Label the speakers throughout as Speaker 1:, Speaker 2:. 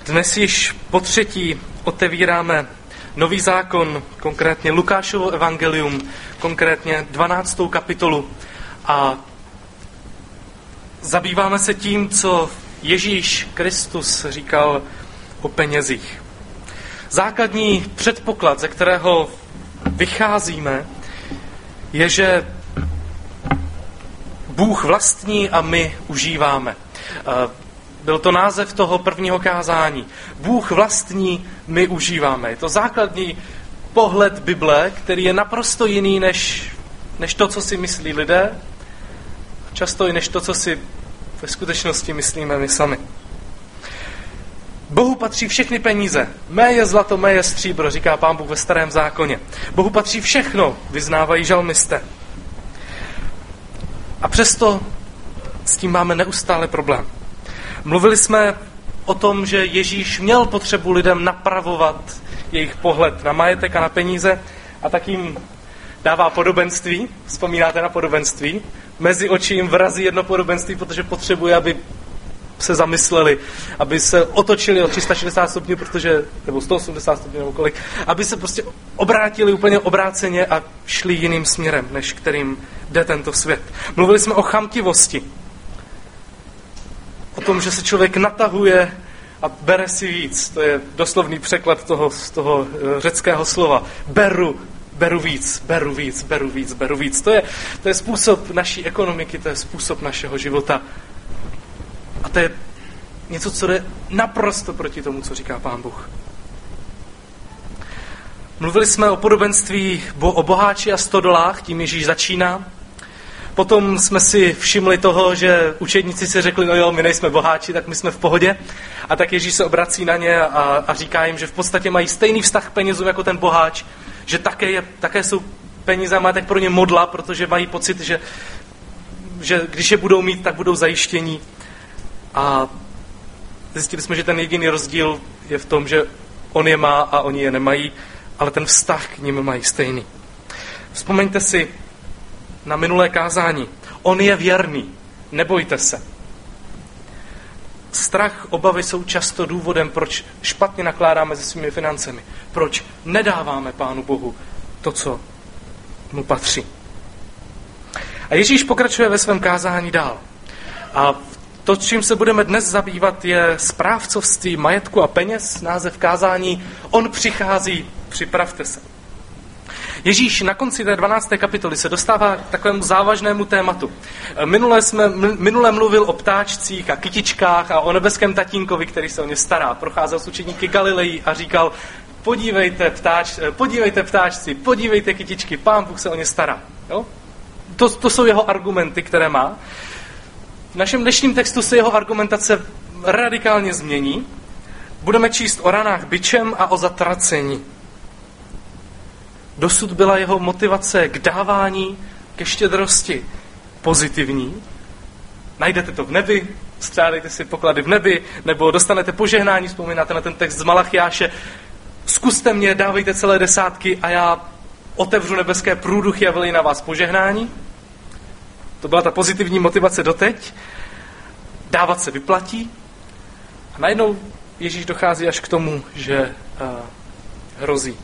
Speaker 1: Dnes již po třetí otevíráme Nový zákon, konkrétně Lukášovo evangelium, konkrétně 12. kapitolu a zabýváme se tím, co Ježíš Kristus říkal o penězích. Základní předpoklad, ze kterého vycházíme, je, že Bůh vlastní a my užíváme. Byl to název toho prvního kázání. Bůh vlastní, my užíváme. Je to základní pohled Bible, který je naprosto jiný než to, co si myslí lidé. Často i než to, co si ve skutečnosti myslíme my sami. Bohu patří všechny peníze. Mé je zlato, mé je stříbro, říká Pán Bůh ve Starém zákoně. Bohu patří všechno, vyznávají žalmisté. A přesto s tím máme neustále problém. Mluvili jsme o tom, že Ježíš měl potřebu lidem napravovat jejich pohled na majetek a na peníze a tak jim dává podobenství. Vzpomínáte na podobenství? Mezi oči jim vrazí jedno podobenství, protože potřebuje, aby se zamysleli, aby se otočili o 360 stupňů, nebo 180 stupňů, nebo kolik, aby se prostě obrátili úplně obráceně a šli jiným směrem, než kterým jde tento svět. Mluvili jsme o chamtivosti. O tom, že se člověk natahuje a bere si víc. To je doslovný překlad z toho řeckého slova. Beru víc. To je způsob naší ekonomiky, to je způsob našeho života. A to je něco, co jde naprosto proti tomu, co říká Pán Bůh. Mluvili jsme o podobenství o boháči a $100, tím Ježíš začíná. Potom jsme si všimli toho, že učedníci si řekli, no jo, my nejsme boháči, tak my jsme v pohodě. A tak Ježíš se obrací na ně a říká jim, že v podstatě mají stejný vztah k penězům jako ten boháč, že také jsou peníze a majetek pro ně modla, protože mají pocit, že když je budou mít, tak budou zajištění. A zjistili jsme, že ten jediný rozdíl je v tom, že on je má a oni je nemají, ale ten vztah k nim mají stejný. Vzpomeňte si na minulé kázání. On je věrný. Nebojte se. Strach, obavy jsou často důvodem, proč špatně nakládáme se svými financemi. Proč nedáváme Pánu Bohu to, co mu patří. A Ježíš pokračuje ve svém kázání dál. A to, čím se budeme dnes zabývat, je správcovství majetku a peněz. Název kázání On přichází, připravte se. Ježíš na konci té 12. kapitoly se dostává k takovému závažnému tématu. Minule mluvil o ptáčcích a kytičkách a o nebeském tatínkovi, který se o ně stará. Procházel s učedníky Galileji a říkal, podívejte ptáčci, podívejte kytičky, Pán Bůh se o ně stará. Jo? To jsou jeho argumenty, které má. V našem dnešním textu se jeho argumentace radikálně změní. Budeme číst o ranách bičem a o zatracení. Dosud byla jeho motivace k dávání, ke štědrosti pozitivní. Najdete to v nebi, střádejte si poklady v nebi, nebo dostanete požehnání, vzpomínáte na ten text z Malachiáše. Zkuste mě, dávejte celé desátky a já otevřu nebeské průduchy a vylej na vás požehnání. To byla ta pozitivní motivace doteď. Dávat se vyplatí. A najednou Ježíš dochází až k tomu, že hrozí.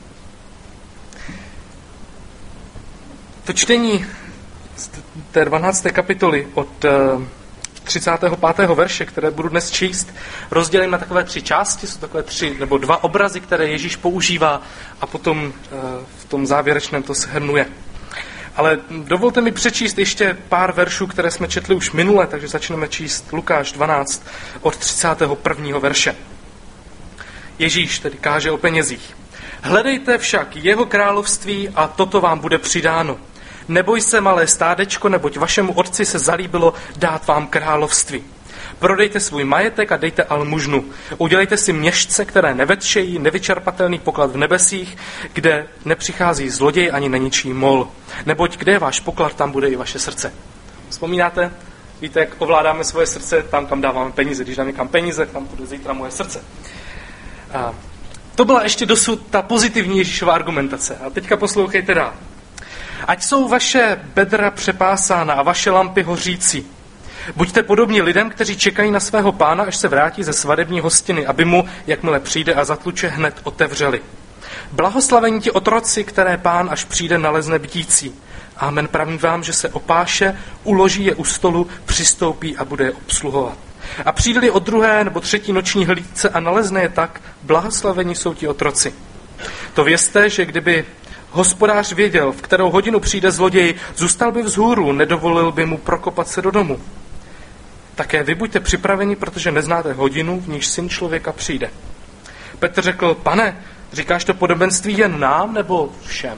Speaker 1: To čtení z té 12. kapitoly od 35. verše, které budu dnes číst, rozdělím na takové 3 části, jsou takové 3 nebo 2 obrazy, které Ježíš používá a potom v tom závěrečném to shrnuje. Ale dovolte mi přečíst ještě pár veršů, které jsme četli už minule, takže začneme číst Lukáš 12 od 31. verše. Ježíš tedy káže o penězích. Hledejte však jeho království a toto vám bude přidáno. Neboj se, malé stádečko, neboť vašemu otci se zalíbilo dát vám království. Prodejte svůj majetek a dejte almužnu. Udělejte si měšce, které nevetšejí, nevyčerpatelný poklad v nebesích, kde nepřichází zloděj ani neničí mol. Neboť kde je váš poklad, tam bude i vaše srdce. Vzpomínáte? Víte, jak ovládáme svoje srdce? Tam, kam dáváme peníze. Když dám někam peníze, tam bude zítra moje srdce. A to byla ještě dosud ta pozitivní Ježíšova argumentace. A teďka poslouchejte dál. Ať jsou vaše bedra přepásána a vaše lampy hořící. Buďte podobní lidem, kteří čekají na svého pána, až se vrátí ze svadební hostiny, aby mu, jakmile přijde a zatluče, hned otevřeli. Blahoslavení ti otroci, které pán, až přijde, nalezne bdící. Amen, pravím vám, že se opáše, uloží je u stolu, přistoupí a bude je obsluhovat. A přijde-li od 2. nebo 3. noční hlídce a nalezne je tak, blahoslavení jsou ti otroci. To vězte, že kdyby hospodář věděl, v kterou hodinu přijde zloděj, zůstal by vzhůru, nedovolil by mu prokopat se do domu. Také vy buďte připraveni, protože neznáte hodinu, v níž syn člověka přijde. Petr řekl, pane, říkáš to podobenství jen nám nebo všem?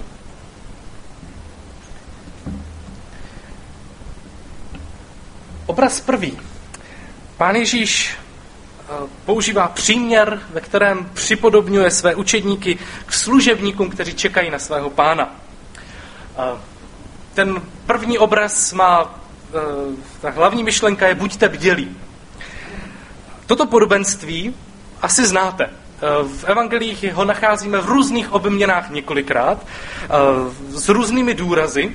Speaker 1: Obraz první. Pán Ježíš používá příměr, ve kterém připodobňuje své učedníky k služebníkům, kteří čekají na svého pána. Ten první obraz má, ta hlavní myšlenka je buďte bdělí. Toto podobenství asi znáte. V evangelích ho nacházíme v různých obměnách několikrát, s různými důrazy.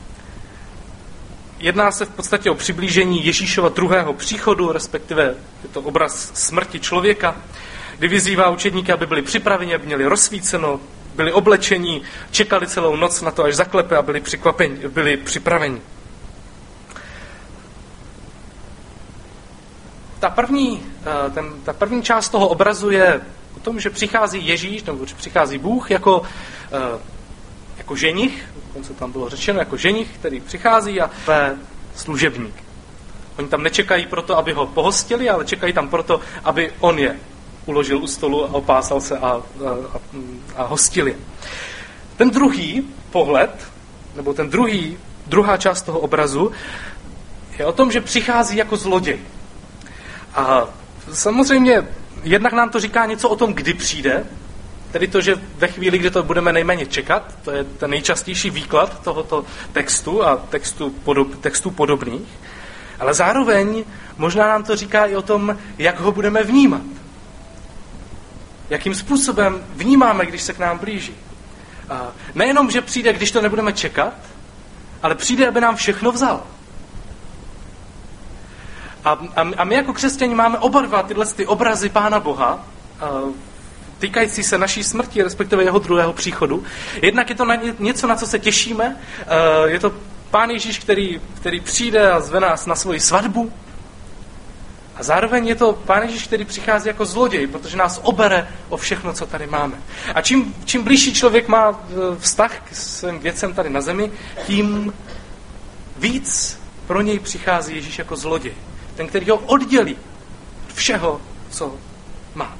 Speaker 1: Jedná se v podstatě o přiblížení Ježíšova druhého příchodu, respektive je to obraz smrti člověka, kdy vyzývá učedníky, aby byli připraveni, aby měli rozsvíceno, byli oblečeni, čekali celou noc na to, až zaklepe a byli připraveni. Ta první část toho obrazu je o tom, že přichází Ježíš, nebo že přichází Bůh jako ženich, co tam bylo řečeno, jako ženich, který přichází a je služebník. Oni tam nečekají proto, aby ho pohostili, ale čekají tam proto, aby on je uložil u stolu a opásal se a hostil je. Ten druhý pohled, nebo druhá část toho obrazu, je o tom, že přichází jako zloděj. A samozřejmě jednak nám to říká něco o tom, kdy přijde, tedy to, že ve chvíli, kdy to budeme nejméně čekat, to je ten nejčastější výklad tohoto textu a textů podobných, ale zároveň možná nám to říká i o tom, jak ho budeme vnímat. Jakým způsobem vnímáme, když se k nám blíží. A nejenom, že přijde, když to nebudeme čekat, ale přijde, aby nám všechno vzal. A my jako křesťani máme oba dva tyhle obrazy Pána Boha, týkající se naší smrti, respektive jeho druhého příchodu. Jednak je to něco, na co se těšíme. Je to Pán Ježíš, který přijde a zve nás na svoji svatbu. A zároveň je to Pán Ježíš, který přichází jako zloděj, protože nás obere o všechno, co tady máme. A čím blížší člověk má vztah k svým věcem tady na zemi, tím víc pro něj přichází Ježíš jako zloděj. Ten, který ho oddělí od všeho, co má.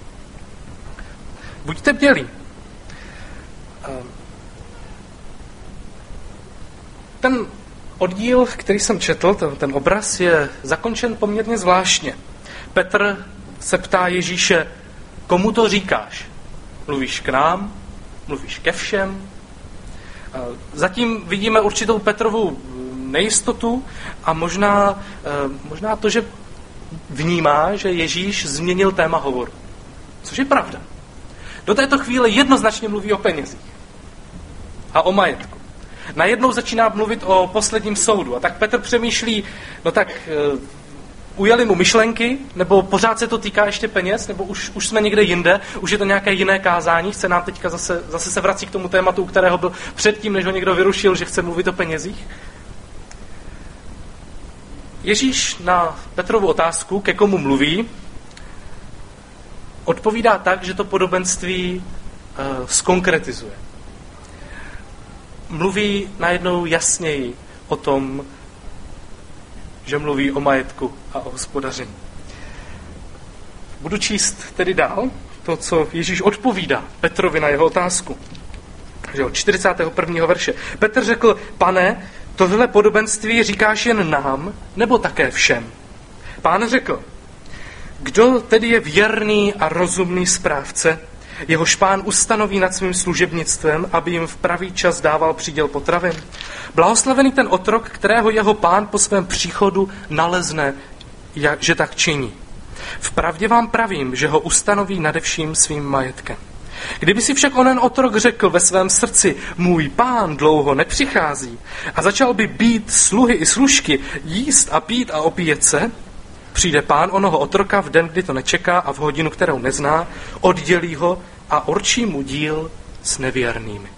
Speaker 1: Buďte bdělí. Ten oddíl, který jsem četl, ten obraz, je zakončen poměrně zvláštně. Petr se ptá Ježíše, komu to říkáš? Mluvíš k nám? Mluvíš ke všem? Zatím vidíme určitou Petrovu nejistotu a možná to, že vnímá, že Ježíš změnil téma hovoru. Což je pravda. Do této chvíle jednoznačně mluví o penězích a o majetku. Najednou začíná mluvit o posledním soudu. A tak Petr přemýšlí, ujeli mu myšlenky, nebo pořád se to týká ještě peněz, nebo už jsme někde jinde, už je to nějaké jiné kázání, chce nám teďka zase se vrací k tomu tématu, u kterého byl předtím, než ho někdo vyrušil, že chce mluvit o penězích. Ježíš na Petrovu otázku, ke komu mluví, odpovídá tak, že to podobenství zkonkretizuje. Mluví najednou jasněji o tom, že mluví o majetku a o hospodaření. Budu číst tedy dál to, co Ježíš odpovídá Petrovi na jeho otázku. 41. verše. Petr řekl, pane, tohle podobenství říkáš jen nám, nebo také všem? Pán řekl, kdo tedy je věrný a rozumný správce, jehož pán ustanoví nad svým služebnictvem, aby jim v pravý čas dával příděl potravin? Blahoslavený ten otrok, kterého jeho pán po svém příchodu nalezne, že tak činí. Vpravdě vám pravím, že ho ustanoví nade vším svým majetkem. Kdyby si však onen otrok řekl ve svém srdci, můj pán dlouho nepřichází, a začal by být sluhy i služky, jíst a pít a opíjet se, přijde pán onoho otroka v den, kdy to nečeká a v hodinu, kterou nezná, oddělí ho a určí mu díl s nevěrnými.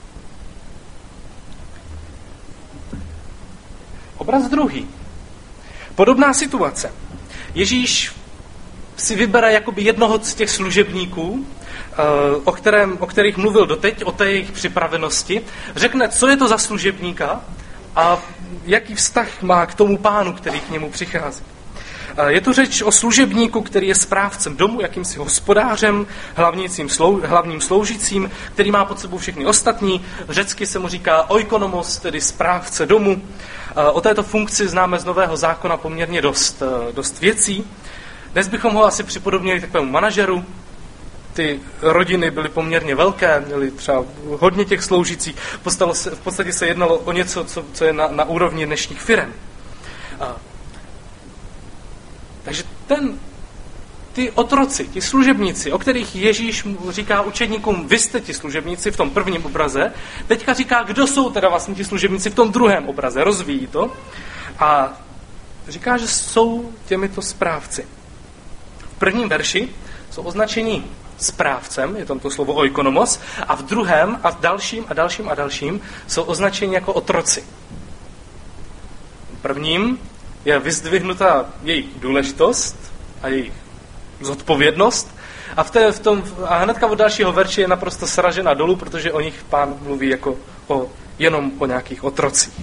Speaker 1: Obraz druhý. Podobná situace. Ježíš si vybere jakoby jednoho z těch služebníků, o kterých mluvil doteď, o té jejich připravenosti, řekne, co je to za služebníka a jaký vztah má k tomu pánu, který k němu přichází. Je tu řeč o služebníku, který je správcem domu, jakýmsi hospodářem, hlavním sloužícím, který má pod sebou všechny ostatní. Řecky se mu říká oikonomos, tedy správce domu. O této funkci známe z Nového zákona poměrně dost věcí. Dnes bychom ho asi připodobnili takovému manažeru. Ty rodiny byly poměrně velké, měly třeba hodně těch sloužících. V podstatě se jednalo o něco, co je na úrovni dnešních firem. Takže ty otroci, ti služebníci, o kterých Ježíš říká učedníkům, vy jste ti služebníci v tom prvním obraze, teďka říká, kdo jsou teda vlastně ti služebníci v tom druhém obraze, rozvíjí to a říká, že jsou těmito správci. V prvním verši jsou označeni správcem, je tam to slovo oikonomos, a v druhém a dalším jsou označeni jako otroci. V prvním je vyzdvihnuta jejich důležitost a jejich zodpovědnost a hnedka od dalšího verše je naprosto sražena dolů, protože o nich pán mluví jako jenom o nějakých otrocích.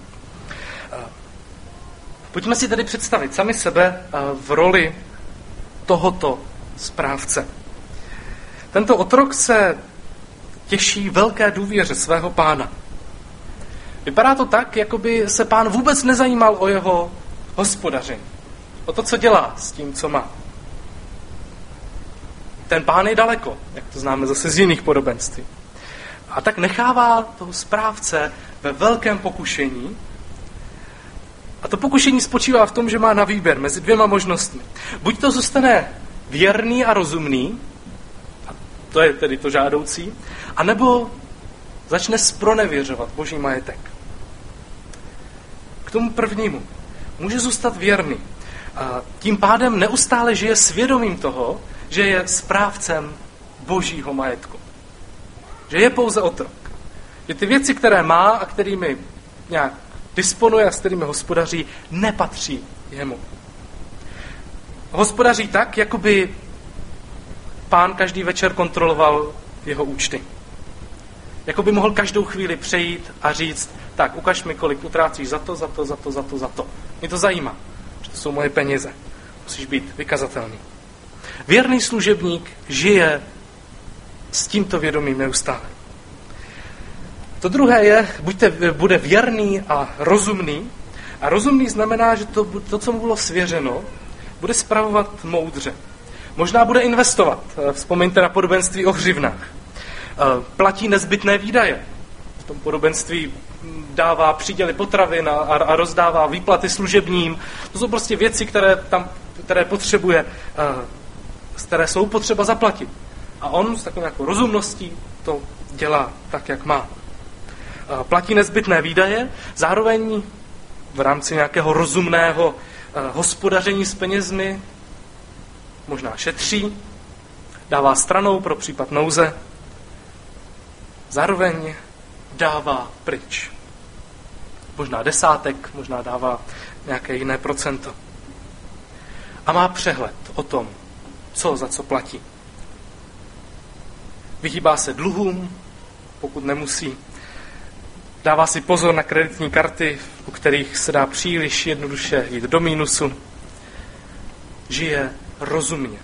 Speaker 1: Pojďme si tedy představit sami sebe v roli tohoto správce. Tento otrok se těší velké důvěře svého pána. Vypadá to tak, jako by se pán vůbec nezajímal o jeho hospodaření. O to, co dělá s tím, co má. Ten pán je daleko, jak to známe zase z jiných podobenství. A tak nechává toho správce ve velkém pokušení. A to pokušení spočívá v tom, že má na výběr mezi dvěma možnostmi. Buď to zůstane věrný a rozumný, a to je tedy to žádoucí, anebo začne zpronevěřovat Boží majetek. K tomu prvnímu může zůstat věrný. A tím pádem neustále žije svědomím toho, že je správcem Božího majetku. Že je pouze otrok. Že ty věci, které má a kterými nějak disponuje a s kterými hospodaří, nepatří jemu. Hospodaří tak, jako by pán každý večer kontroloval jeho účty. Jako by mohl každou chvíli přejít a říct, tak ukaž mi, kolik utrácíš za to. Mě to zajímá, že to jsou moje peníze. Musíš být vykazatelný. Věrný služebník žije s tímto vědomím neustále. To druhé je, bude věrný a rozumný. A rozumný znamená, že to, co mu bylo svěřeno, bude spravovat moudře. Možná bude investovat. Vzpomeňte na podobenství o hřivnách. Platí nezbytné výdaje. V tom podobenství dává příděly potravin a rozdává výplaty služebním. To jsou prostě věci, které potřebuje, které jsou potřeba zaplatit. A on s takovou nějakou rozumností to dělá tak, jak má. Platí nezbytné výdaje, zároveň v rámci nějakého rozumného hospodaření s penězmi možná šetří, dává stranou pro případ nouze, zároveň dává pryč. Možná desátek, možná dává nějaké jiné procento. A má přehled o tom, co za co platí. Vyhýbá se dluhům, pokud nemusí. Dává si pozor na kreditní karty, u kterých se dá příliš jednoduše jít do mínusu. Žije rozumně.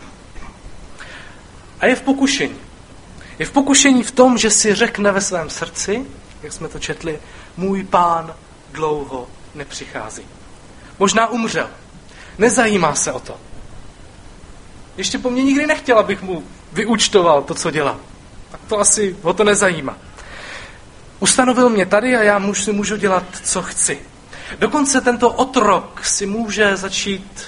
Speaker 1: A je v pokušení. Je v pokušení v tom, že si řekne ve svém srdci, jak jsme to četli, můj pán dlouho nepřichází. Možná umřel. Nezajímá se o to. Ještě po mně nikdy nechtěl, abych mu vyúčtoval to, co dělá. Tak to asi ho to nezajímá. Ustanovil mě tady a já si můžu dělat, co chci. Dokonce tento otrok si může začít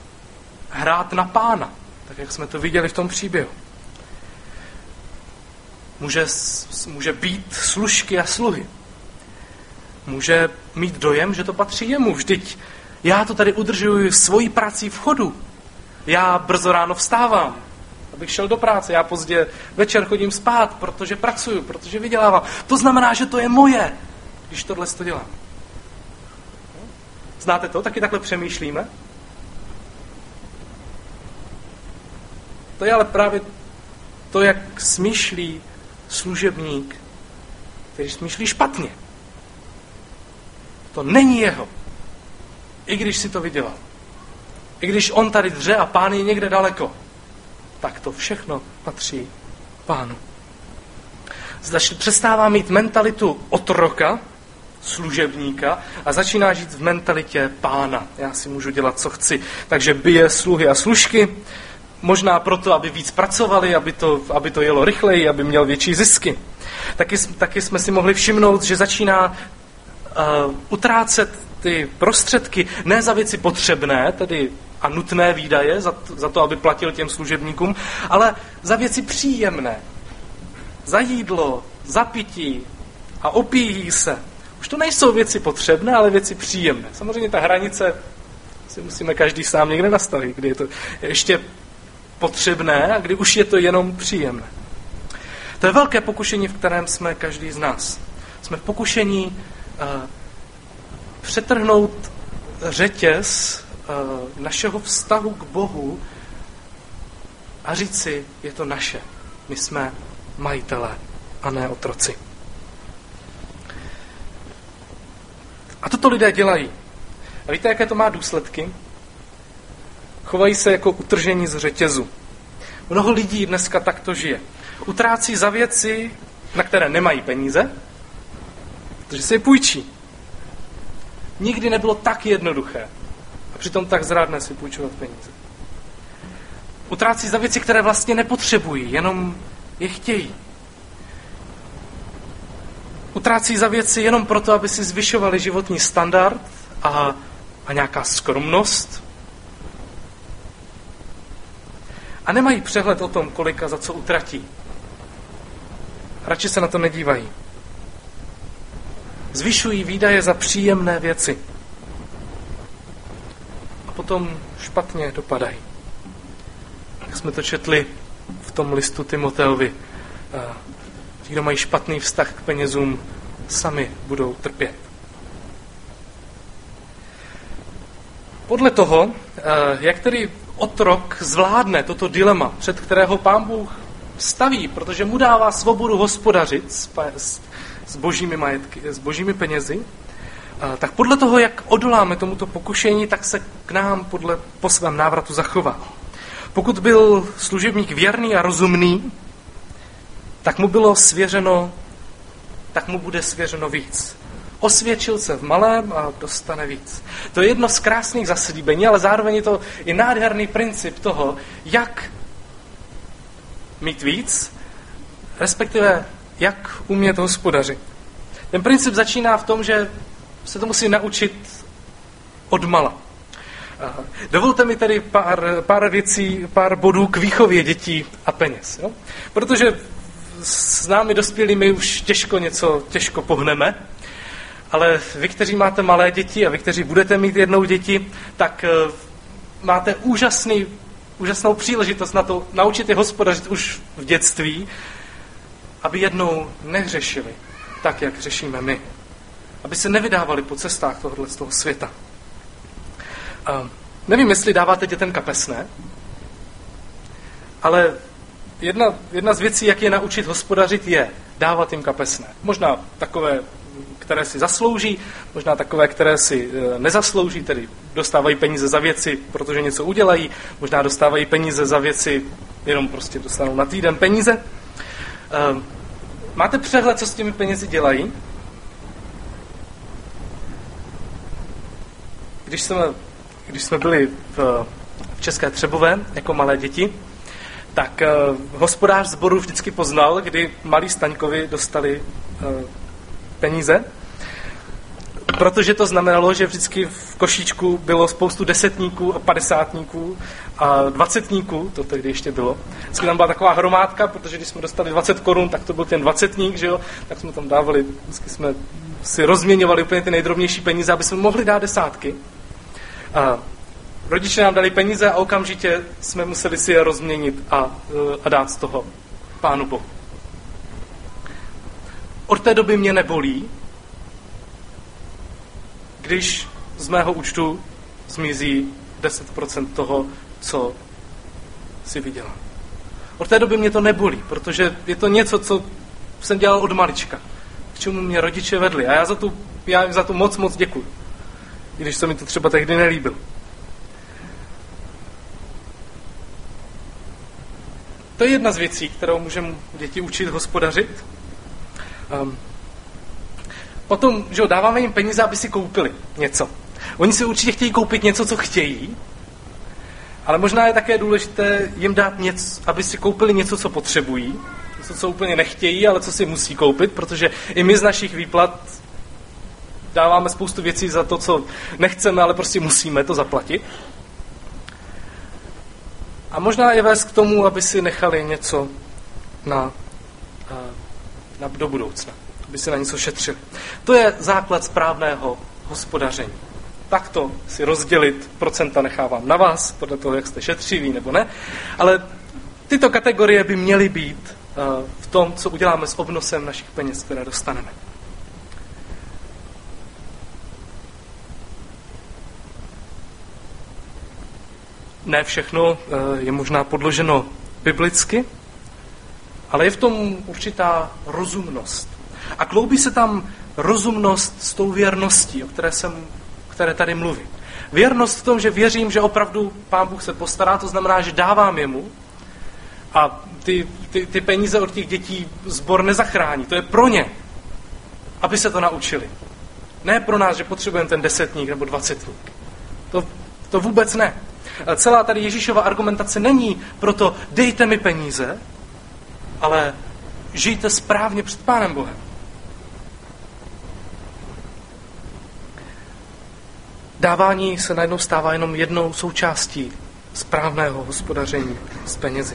Speaker 1: hrát na pána, tak jak jsme to viděli v tom příběhu. může být služky a sluhy. Může mít dojem, že to patří jemu. Vždyť já to tady udržuji svojí prací v chodu. Já brzo ráno vstávám, abych šel do práce. Já pozdě večer chodím spát, protože pracuju, protože vydělávám. To znamená, že to je moje, když tohle to dělám. Znáte to? Taky takhle přemýšlíme? To je ale právě to, jak smýšlí služebník, který smýšlí špatně. To není jeho. I když si to vydělal. I když on tady dře a Pán je někde daleko. Tak to všechno patří Pánu. Přestává mít mentalitu otroka, služebníka a začíná žít v mentalitě Pána. Já si můžu dělat, co chci. Takže bije sluhy a služky, možná proto, aby víc pracovali, aby to jelo rychleji, aby měl větší zisky. Taky jsme si mohli všimnout, že začíná utrácet ty prostředky ne za věci potřebné, tedy a nutné výdaje, za to, aby platil těm služebníkům, ale za věci příjemné. Za jídlo, za pití a opíjí se. Už to nejsou věci potřebné, ale věci příjemné. Samozřejmě ta hranice si musíme každý sám někde nastavit, kdy je to ještě potřebné a kdy už je to jenom příjemné. To je velké pokušení, v kterém jsme každý z nás. Jsme v pokušení přetrhnout řetěz našeho vztahu k Bohu a říct si, je to naše. My jsme majitelé a ne otroci. A toto lidé dělají. A víte, jaké to má důsledky? Chovají se jako utržení z řetězu. Mnoho lidí dneska takto žije. Utrácí za věci, na které nemají peníze, protože se je půjčí. Nikdy nebylo tak jednoduché a přitom tak zrádné si půjčovat peníze. Utrácí za věci, které vlastně nepotřebují, jenom je chtějí. Utrácí za věci jenom proto, aby si zvyšovali životní standard a nějaká skromnost. A nemají přehled o tom, kolika za co utratí. Radši se na to nedívají. Zvyšují výdaje za příjemné věci. A potom špatně dopadají. Jak jsme to četli v tom listu Timoteovi. Ti, kdo mají špatný vztah k penězům, sami budou trpět. Podle toho, jak tedy otrok zvládne toto dilema, před kterého Pán Bůh staví, protože mu dává svobodu hospodařit s božími majetky, s božími penězi, tak podle toho, jak odoláme tomuto pokušení, tak se k nám po svém návratu zachová. Pokud byl služebník věrný a rozumný, tak mu bude svěřeno víc. Osvědčil se v malém a dostane víc. To je jedno z krásných zaslíbení, ale zároveň je to i nádherný princip toho, jak mít víc, respektive jak umět hospodařit. Ten princip začíná v tom, že se to musí naučit odmala. Dovolte mi tedy pár věcí, pár bodů k výchově dětí a peněz. Jo? Protože s námi dospělými už těžko pohneme, ale vy, kteří máte malé děti a vy, kteří budete mít jednou děti, tak máte úžasnou příležitost na to naučit je hospodařit už v dětství, aby jednou nehřešili tak, jak řešíme my. Aby se nevydávali po cestách z toho světa. Nevím, jestli dáváte dětem kapesné, ale jedna z věcí, jak je naučit hospodařit, je dávat jim kapesné. Možná takové, které si zaslouží, možná takové, které si nezaslouží, tedy dostávají peníze za věci, protože něco udělají, možná dostávají peníze za věci, jenom prostě dostanou na týden peníze. Máte přehled, co s těmi penězi dělají? Když jsme byli v České Třebové jako malé děti, tak hospodář sboru vždycky poznal, kdy malí Staňkovi dostali peníze. protože to znamenalo, že vždycky v košíčku bylo spoustu desetníků a padesátníků a dvacetníků, to tehdy ještě bylo. Vždycky tam byla taková hromádka, protože když jsme dostali 20 korun, tak to byl ten dvacetník, že jo, tak jsme tam dávali, vždycky jsme si rozměňovali úplně ty nejdrobnější peníze, aby jsme mohli dát desátky. A rodiče nám dali peníze a okamžitě jsme museli si je rozměnit a dát z toho Pánu Bohu. Od té doby mě nebolí, když z mého účtu zmizí 10% toho, co si vydělám. Od té doby mě to nebolí, protože je to něco, co jsem dělal od malička, k čemu mě rodiče vedli. A já jim za to moc děkuju, i když se mi to třeba tehdy nelíbilo. To je jedna z věcí, kterou můžeme děti učit hospodařit. Potom, že dáváme jim peníze, aby si koupili něco. Oni si určitě chtějí koupit něco, co chtějí, ale možná je také důležité jim dát něco, aby si koupili něco, co potřebují, něco, co úplně nechtějí, ale co si musí koupit, protože i my z našich výplat dáváme spoustu věcí za to, co nechceme, ale prostě musíme to zaplatit. A možná je vést k tomu, aby si nechali něco do budoucna, aby si na něco šetřili. To je základ správného hospodaření. Takto si rozdělit procenta nechávám na vás, podle toho, jak jste šetřiví nebo ne, ale tyto kategorie by měly být v tom, co uděláme s obnosem našich peněz, které dostaneme. Ne všechno je možná podloženo biblicky, ale je v tom určitá rozumnost. A kloubí se tam rozumnost s tou věrností, o které tady mluvím. Věrnost v tom, že věřím, že opravdu Pán Bůh se postará, to znamená, že dávám jemu a ty peníze od těch dětí sbor nezachrání. To je pro ně, aby se to naučili. Ne pro nás, že potřebujeme ten desetník nebo dvacetník. To vůbec ne. Celá tady Ježíšova argumentace není proto dejte mi peníze, ale žijte správně před Pánem Bohem. Dávání se najednou stává jenom jednou součástí správného hospodaření s penězi.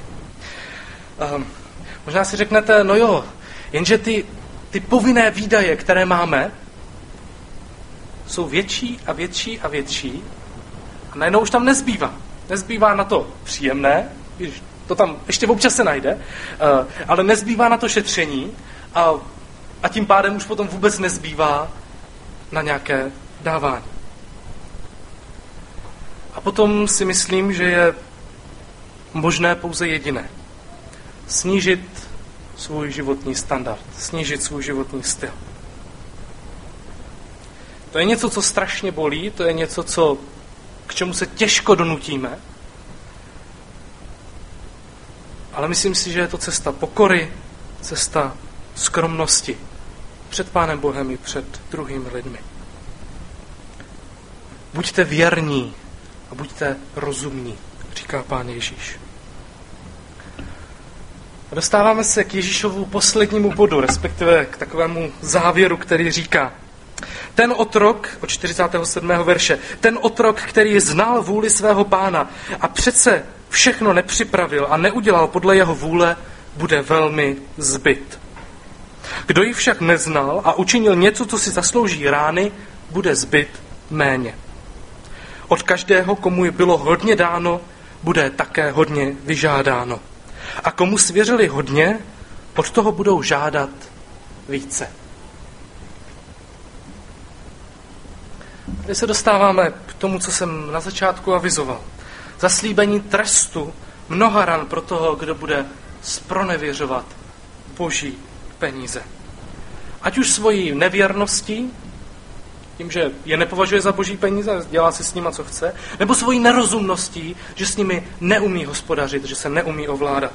Speaker 1: Možná si řeknete, no jo, jenže ty povinné výdaje, které máme, jsou větší a větší a větší a najednou už tam nezbývá. Nezbývá na to příjemné, když to tam ještě občas se najde, ale nezbývá na to šetření a tím pádem už potom vůbec nezbývá na nějaké dávání. A potom si myslím, že je možné pouze jediné. Snížit svůj životní standard, snížit svůj životní styl. To je něco, co strašně bolí, to je něco, k čemu se těžko donutíme, ale myslím si, že je to cesta pokory, cesta skromnosti před Pánem Bohem i před druhými lidmi. Buďte věrní a buďte rozumní, říká Pán Ježíš. A dostáváme se k Ježíšovu poslednímu bodu, respektive k takovému závěru, který říká: ten otrok, od 47. verše, ten otrok, který znal vůli svého pána a přece všechno nepřipravil a neudělal podle jeho vůle, bude velmi zbyt. Kdo ji však neznal a učinil něco, co si zaslouží rány, bude zbyt méně. Od každého, komu bylo hodně dáno, bude také hodně vyžádáno. A komu svěřili hodně, od toho budou žádat více. Tady se dostáváme k tomu, co jsem na začátku avizoval. Zaslíbení trestu mnoha ran pro toho, kdo bude zpronevěřovat boží peníze. Ať už svojí nevěrností, tím, že je nepovažuje za boží peníze, dělá si s nima, co chce, nebo svojí nerozumností, že s nimi neumí hospodařit, že se neumí ovládat.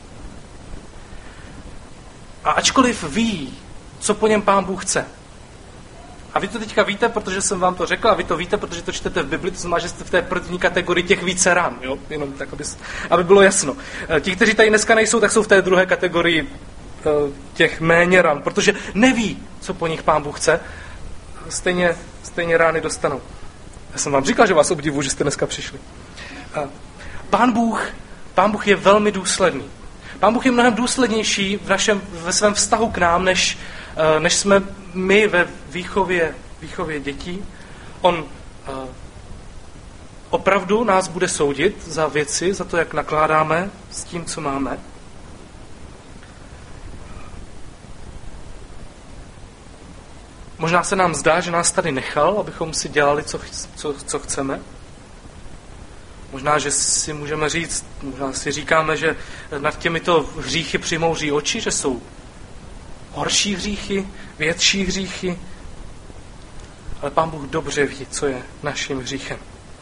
Speaker 1: A ačkoliv ví, co po něm Pán Bůh chce, a vy to teďka víte, protože jsem vám to řekl, a vy to víte, protože to čtete v Bibli, to znamená, že jste v té první kategorii těch více ran, jo? Jenom tak, aby bylo jasno. Ti, kteří tady dneska nejsou, tak jsou v té druhé kategorii těch méně ran, protože neví, co po nich Pán Bůh chce, stejně rány dostanou. Já jsem vám říkal, že vás obdivuji, že jste dneska přišli. Pán Bůh je velmi důsledný. Pán Bůh je mnohem důslednější ve svém vztahu k nám, než jsme my ve výchově dětí. On opravdu nás bude soudit za věci, za to, jak nakládáme s tím, co máme. Možná se nám zdá, že nás tady nechal, abychom si dělali, co chceme. Možná, že si můžeme říct, možná si říkáme, že nad těmito hříchy přimouří oči, že jsou horší hříchy, větší hříchy. Ale Pán Bůh dobře ví, co je naším hříchem.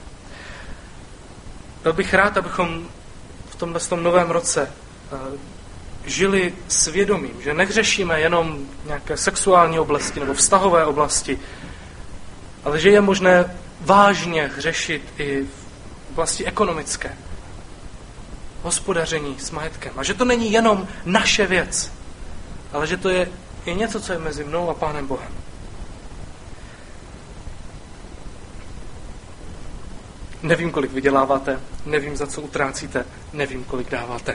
Speaker 1: Byl bych rád, abychom v tom novém roce žili svědomím, že nehřešíme jenom nějaké sexuální oblasti nebo vztahové oblasti, ale že je možné vážně hřešit i v oblasti ekonomické, hospodaření s majetkem. A že to není jenom naše věc, ale že to je i něco, co je mezi mnou a Pánem Bohem. Nevím, kolik vyděláváte, nevím, za co utrácíte, nevím, kolik dáváte.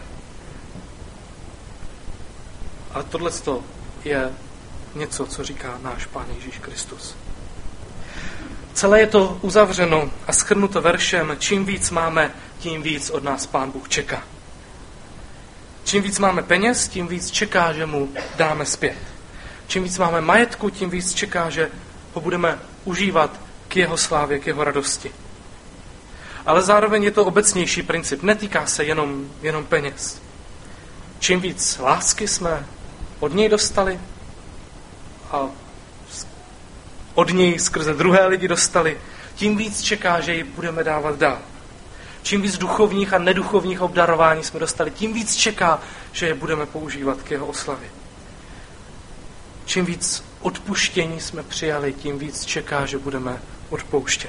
Speaker 1: Ale tohle je něco, co říká náš Pán Ježíš Kristus. Celé je to uzavřeno a shrnuto veršem: čím víc máme, tím víc od nás Pán Bůh čeká. Čím víc máme peněz, tím víc čeká, že mu dáme zpět. Čím víc máme majetku, tím víc čeká, že ho budeme užívat k jeho slávě, k jeho radosti. Ale zároveň je to obecnější princip. Netýká se jenom peněz. Čím víc lásky jsme od něj dostali a od něj skrze druhé lidi dostali, tím víc čeká, že ji budeme dávat dál. Čím víc duchovních a neduchovních obdarování jsme dostali, tím víc čeká, že je budeme používat k jeho oslavě. Čím víc odpuštění jsme přijali, tím víc čeká, že budeme odpouštět.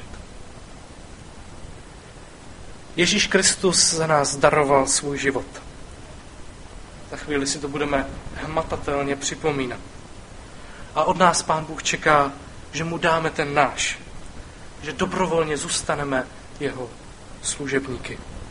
Speaker 1: Ježíš Kristus za nás daroval svůj život. Za chvíli si to budeme hmatatelně připomínat. A od nás Pán Bůh čeká, že mu dáme ten náš. Že dobrovolně zůstaneme jeho služebníky.